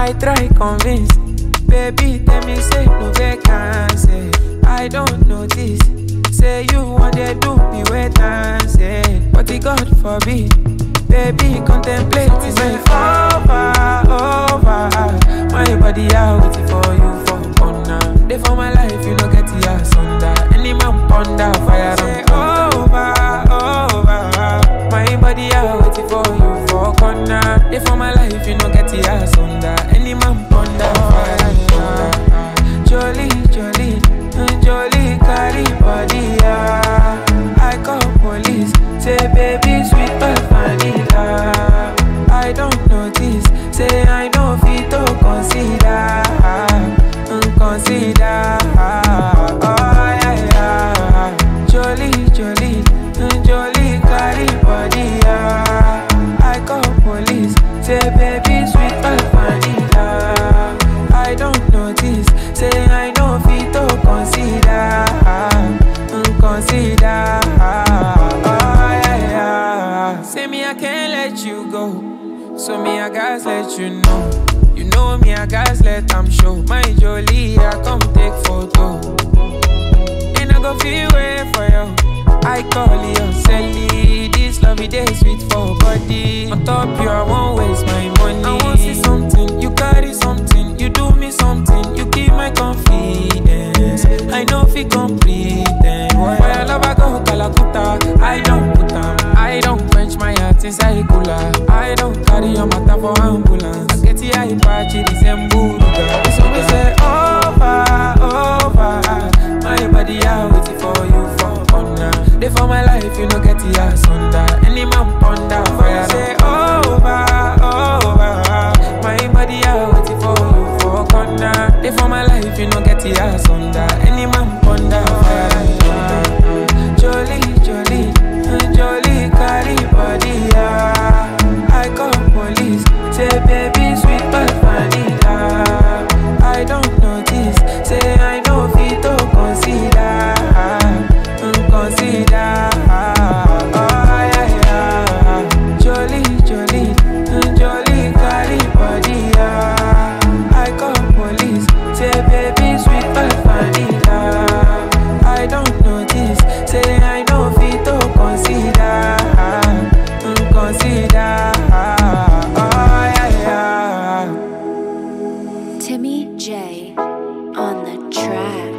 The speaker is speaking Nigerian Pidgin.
I try convince. Baby, tell me say no vacancy. I don't notice. Say you want to do me wait and say, but the God forbid. Baby, contemplate is my over. My body out waiting for you for corner. Day for my life, you no get the ass under. Any man ponder fire say over. My body out waiting for you for corner. Day for my life, you no get the ass under. Any man ponder fire under. Jolly, carry body, I call police, say baby sweet but vanilla. I don't notice, say I know fit to consider. Oh yeah. Jolly, carry body, I call police, say baby sweet but vanilla. I don't notice, say I know fit to consider. Oh yeah. Say me I can't let you go, so me I gotta let you know. You know me I gotta let them show. My Jolie, I come take photo, and I go feel way for you. I call you Sally. This lovey day sweet for body. On top you, I won't waste my money. I want see something, you carry something, you do me something, you keep my confidence. I know if you complete them. Why I love I go Calacuta. I don't put them, I don't quench my heart inside cooler. I don't carry your matter for ambulance. I get the eye patch, it is emburuga. So we say over. My body out waiting for you for corner. Day for my life, you no get the ass under. Any man ponder fire say over. My body out waiting for you for corner. Day for my life, you no get the ass under. Any man ponder fire under. Jolly, carry body, I call police, say baby sweet but vanilla. I don't notice, say I know fit to consider. Oh yeah. Jolly, carry body, I call police, say baby sweet but vanilla. I don't notice, say I know fit to consider. Oh yeah. Timmy J on the track.